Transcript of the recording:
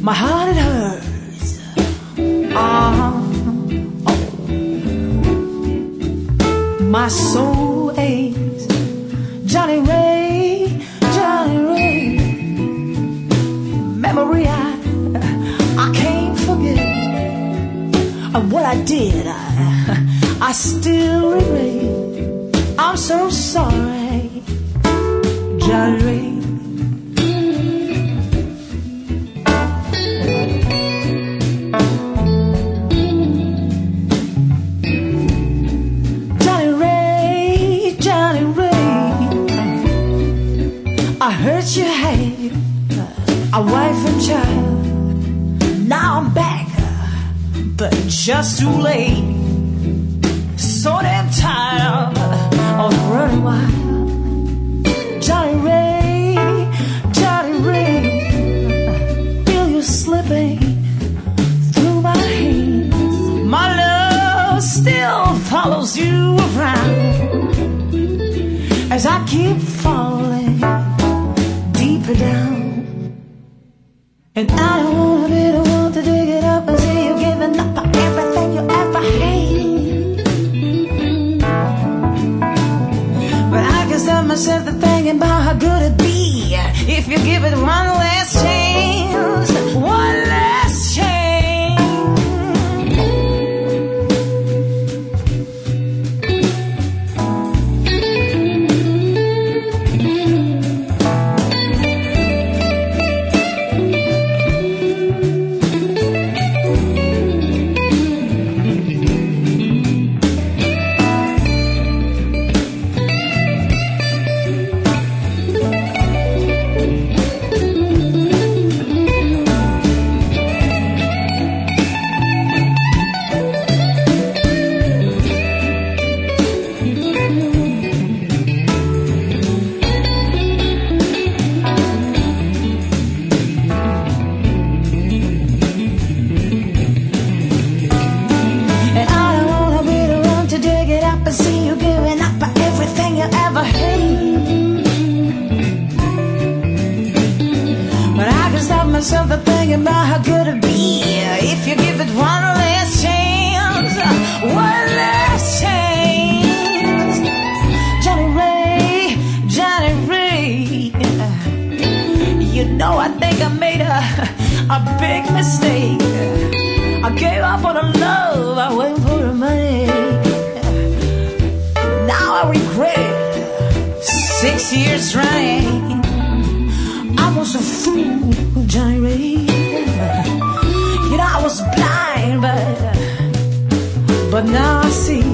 My heart it hurts. My soul aches. Johnny Ray, Johnny Ray. Memory I can't forget. What I did, I still regret. I'm so sorry, Johnny Ray. I heard you had a wife and child. Now I'm back, but just too late. So damn tired of running wild. Johnny Ray, Johnny Ray, feel you slipping through my hands. My love still follows you around as I keep falling deeper down. And I don't wanna be the one to dig it up and see you giving up for everything you ever had. But I can stop myself to thinking about how good it'd be if you give it one last chance. One last chance. Myself to thinking about how good it'd be if you give it one last chance. One last chance. Johnny Ray, Johnny Ray. You know, I think I made a big mistake. I gave up on the love I waited for the money. Now I regret it. 6 years running, I was a fool, Johnny Ray. You know, I was blind, but now I see